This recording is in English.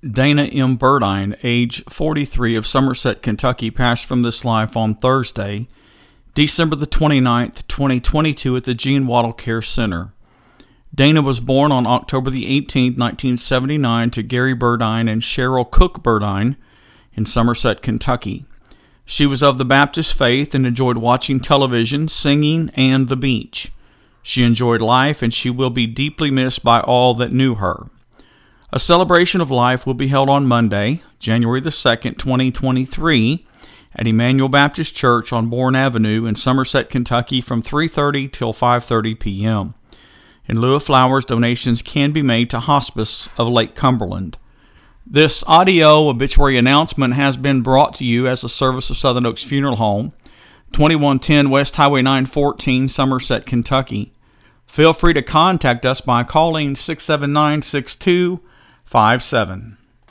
Dana M. Burdine, age 43, of Somerset, Kentucky, passed from this life on Thursday, December the 29th, 2022, at the Gene Wattle Care Center. Dana was born on October the 18th, 1979, to Gary Burdine and Cheryl Cook Burdine in Somerset, Kentucky. She was of the Baptist faith and enjoyed watching television, singing, and the beach. She enjoyed life, and she will be deeply missed by all that knew her. A celebration of life will be held on Monday, January the 2nd, 2023, at Emmanuel Baptist Church on Bourne Avenue in Somerset, Kentucky from 3:30 till 5:30 p.m. In lieu of flowers, donations can be made to Hospice of Lake Cumberland. This audio obituary announcement has been brought to you as a service of Southern Oaks Funeral Home, 2110 West Highway 914, Somerset, Kentucky. Feel free to contact us by calling 679-6257.